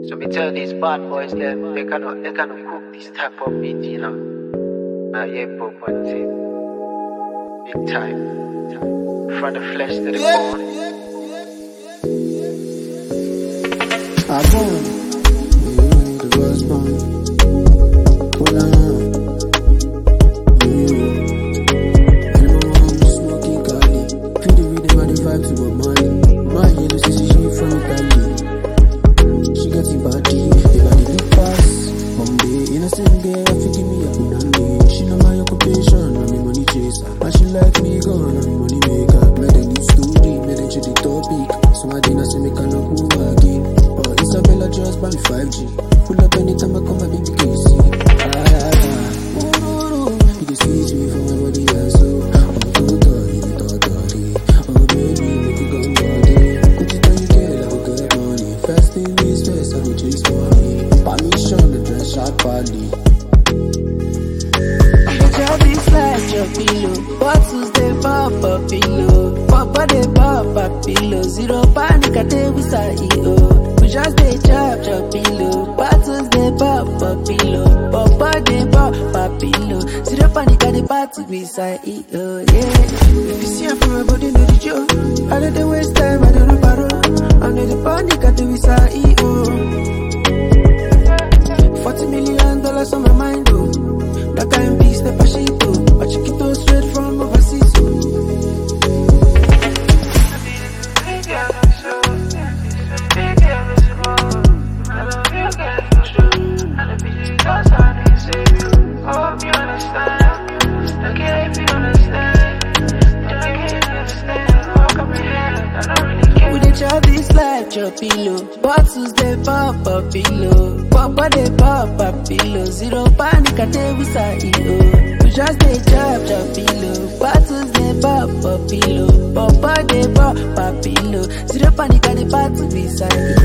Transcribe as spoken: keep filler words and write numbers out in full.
So me tell these bad boys them they cannot they cannot cook this type of meat, you know. Nah, yeah, but one thing. Big time. From the flesh to the bone. I born, yeah, the was born. Pull on, yeah. Everyone was smoking Cali. Feel the rhythm and the vibe to my mind. My yellow sister, she from Italy. She got the body, the body big fast. Monday, innocent girl, I feel give me a punani. She know my occupation, I'm a money chaser. And she like me, gone, I'm a money maker. Made a new story, made a change the topic. So I didn't say me can no go again. But Isabella just buy me five G. Pull up anytime I come, my baby, can you see? Ah, ah, ah. Ooh, you can squeeze me from my body, yeah, so. I'm too dirty, too dirty. Oh, baby, make it go body. Put it on your girl, I will get money. First thing is first, I will chase money. Permission, the dress sharp body. Job is like your pillow. Bottles they pop a pillow. Papa they pop a pillow. Zero panic I take with I E O. We just they chop your pillow. Bottles they pop a pillow. Papa they pop a pillow. Zero panic I they party with I E O. Yeah. If you see her from my body, no the joke. I let the waste time, I don't know paro. I know the panic I do with I E O. Forty million dollars on my mind though. That kind beast, the pashito. A chiquito straight from overseas. We dey chop this like your pillow. Bottles they pop a pillow. Papa they pop a pillow. Zero panic I take with I E O. We just they chop your pillow. Bottles they pop a pillow. Papa they pop a pillow. Zero panic I dey party with I E O.